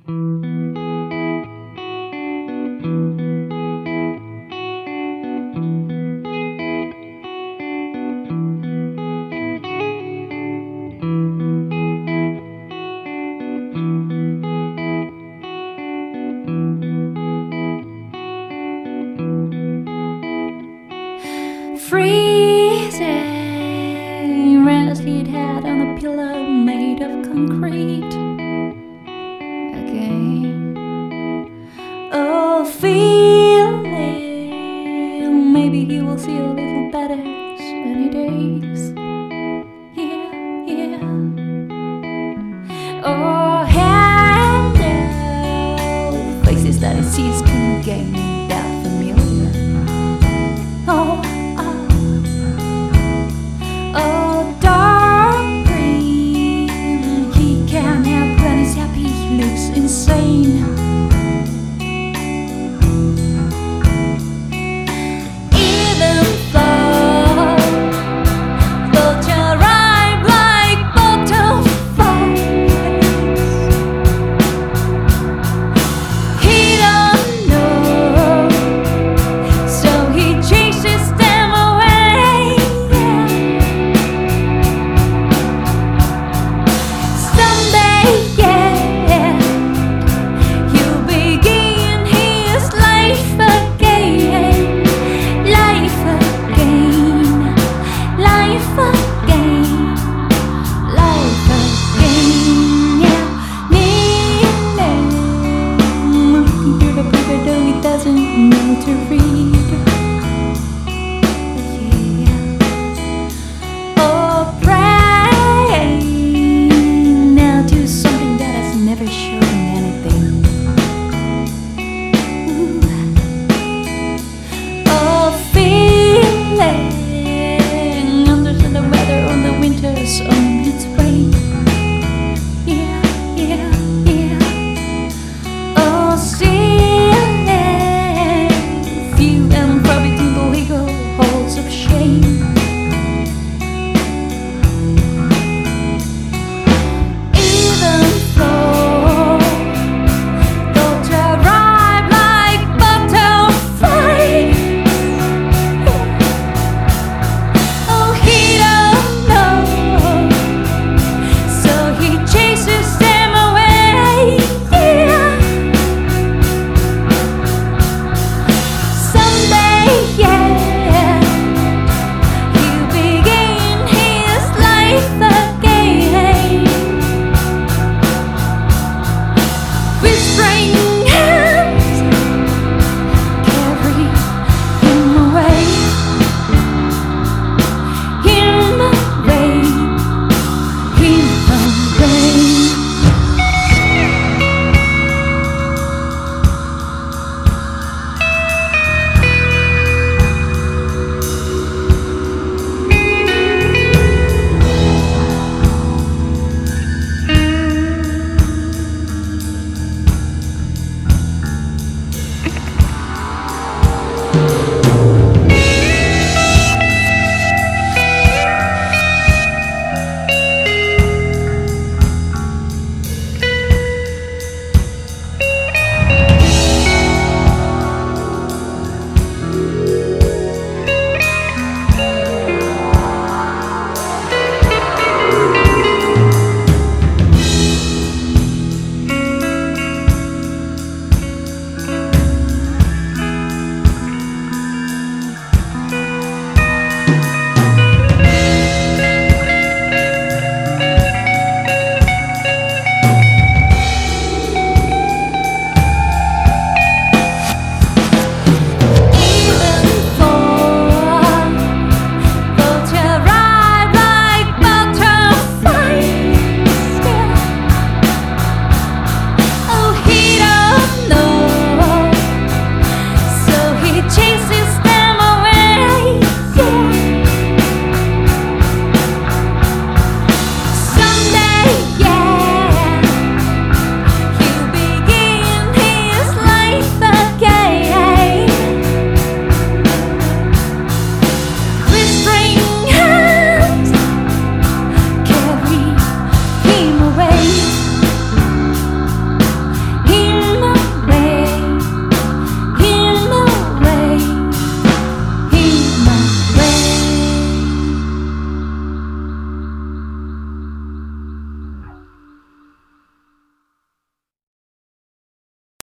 Freezing, rest he'd had on a pillow made of concrete. Again, oh, feeling maybe he will see a little better sunny days. Yeah, yeah. Oh, handle faces that he sees can gain that familiar. Oh. Insane. Even though thoughts arrive like butterflies, he don't know, so he chases them away. Someday, yeah. Doesn't know to read. Yeah. Oh, pray now to something that has never shown anything. Ooh. Oh, feeling understand the weather on the winter's on its way. Yeah, yeah, yeah. Oh, see. Of shame. Even though thoughts arrive like butterflies, oh, he don't know, so he chases them away. Yeah. Someday, yeah. With